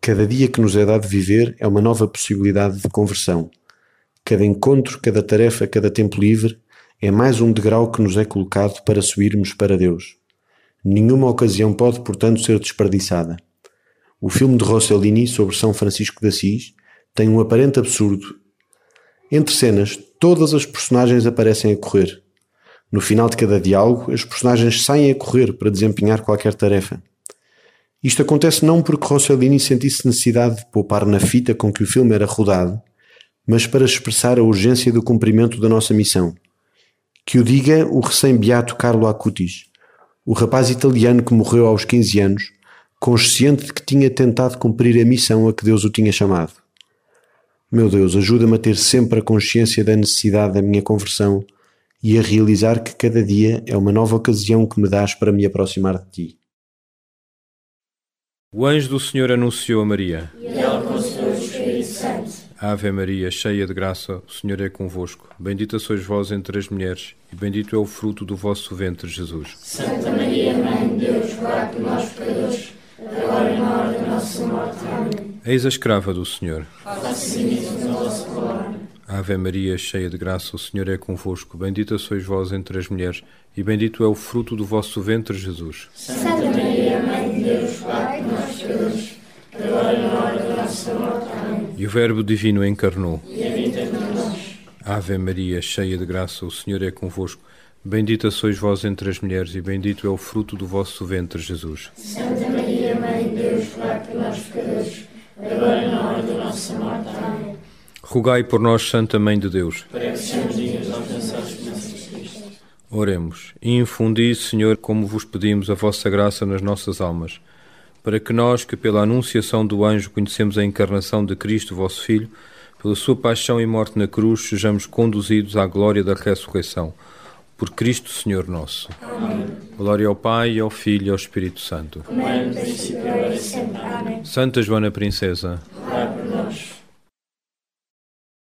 Cada dia que nos é dado viver é uma nova possibilidade de conversão. Cada encontro, cada tarefa, cada tempo livre é mais um degrau que nos é colocado para subirmos para Deus. Nenhuma ocasião pode, portanto, ser desperdiçada. O filme de Rossellini sobre São Francisco de Assis tem um aparente absurdo. Entre cenas, todas as personagens aparecem a correr. No final de cada diálogo, as personagens saem a correr para desempenhar qualquer tarefa. Isto acontece não porque Rossellini sentisse necessidade de poupar na fita com que o filme era rodado, mas para expressar a urgência do cumprimento da nossa missão. Que o diga o recém-beato Carlo Acutis, o rapaz italiano que morreu aos 15 anos, consciente de que tinha tentado cumprir a missão a que Deus o tinha chamado. Meu Deus, ajuda-me a ter sempre a consciência da necessidade da minha conversão e a realizar que cada dia é uma nova ocasião que me dás para me aproximar de ti. O anjo do Senhor anunciou a Maria. E ela concebeu o Espírito Santo. Ave Maria, cheia de graça, o Senhor é convosco. Bendita sois vós entre as mulheres, e bendito é o fruto do vosso ventre, Jesus. Santa Maria, Mãe de Deus, rogai por nós, pecadores, agora e na hora da nossa morte. Amém. Eis a escrava do Senhor. Faça-se em mim segundo a vossa palavra. Ave Maria, cheia de graça, o Senhor é convosco. Bendita sois vós entre as mulheres, e bendito é o fruto do vosso ventre, Jesus. Santa Maria, Mãe de Deus, rogai por nós, pecadores, agora e na hora da nossa morte. Amém. E o Verbo Divino encarnou. E habita entre nós. Ave Maria, cheia de graça, o Senhor é convosco. Bendita sois vós entre as mulheres, e bendito é o fruto do vosso ventre, Jesus. Santa Maria, Mãe de Deus, rogai por nós, pecadores, agora e na hora da nossa morte. Amém. Rogai por nós, Santa Mãe de Deus. Para que sejamos dignos de alcançar as bênçãos de Cristo. Oremos. E infundi, Senhor, como vos pedimos, a vossa graça nas nossas almas, para que nós, que pela anunciação do anjo conhecemos a encarnação de Cristo, vosso Filho, pela sua paixão e morte na cruz, sejamos conduzidos à glória da ressurreição. Por Cristo, Senhor nosso. Amém. Glória ao Pai, ao Filho e ao Espírito Santo. Como é no princípio, agora e sempre. Amém. Santa Joana Princesa,